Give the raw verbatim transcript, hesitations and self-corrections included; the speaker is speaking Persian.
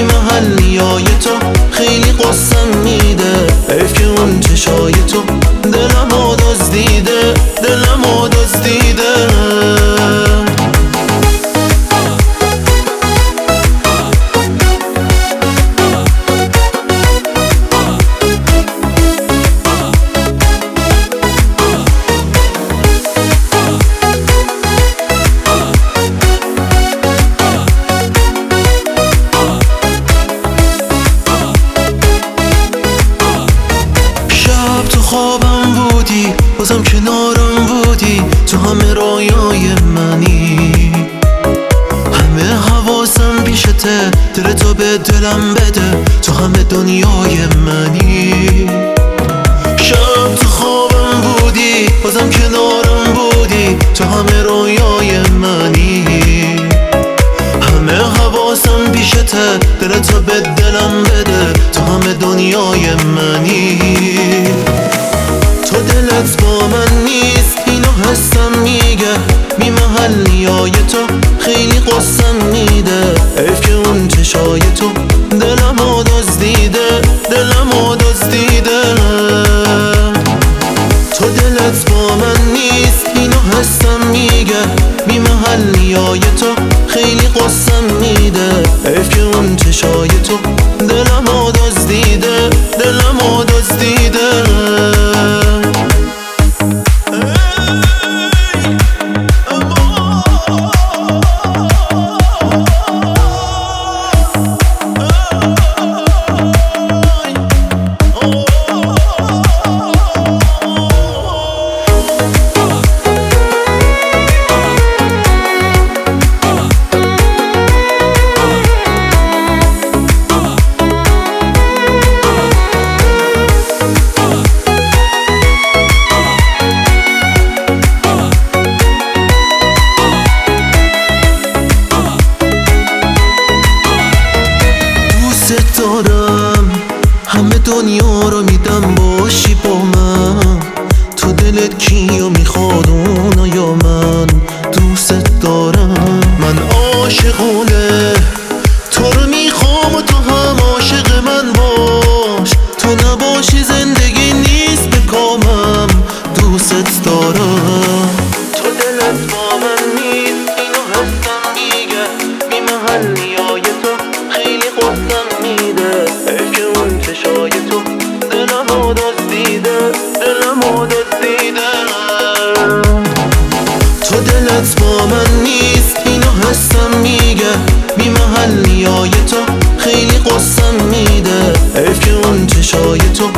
بی محلی های تو خیلی قصم میده. حیف که اون چشای تو دلمو دزدیده، دلمو دزدیده. خوابم بودی بازم کنارم بودی، تو همه رویای منی، همه حواسم پیشته، دل تو به دلم بده، تو همه دنیای منی. شب تو خوابم بودی بازم کنارم بودی، تو همه رویای منی، همه حواسم پیشته، دل تو به دلم بده، تو همه دنیای منی. تو دلت با من نیست اینو حسم میگه، بی محلی های تو خیلی قصم میده. حیف که اون چشای تو دلمو دزدیده، دلمو دزدیده. تو دلت با من نیست اینو حسم میگه، بی محلی های تو خیلی قصم میده. حیف که اون چشای تو دلمو دزدیده، دلمو دزدیده. دارم همه دنیا رو میدم باشی با من، تو دلت کیو میخواد اونا یا من؟ دوست دارم من عاشقونه تو رو میخوام و تو هم عاشق من باش، تو نباشی زندگی نیست به کامم. دوست دارم تو دلت با من نیست اینو حسم میگه، بی محلی های تو خیلی قصم میده. حیف که اون چشای تو دلمو دزدیده، دلمو دزدیده. تو دلت با من نیست اینو حسم میگه، بی محلی های تو خیلی قصم میده. حیف که اون چشای تو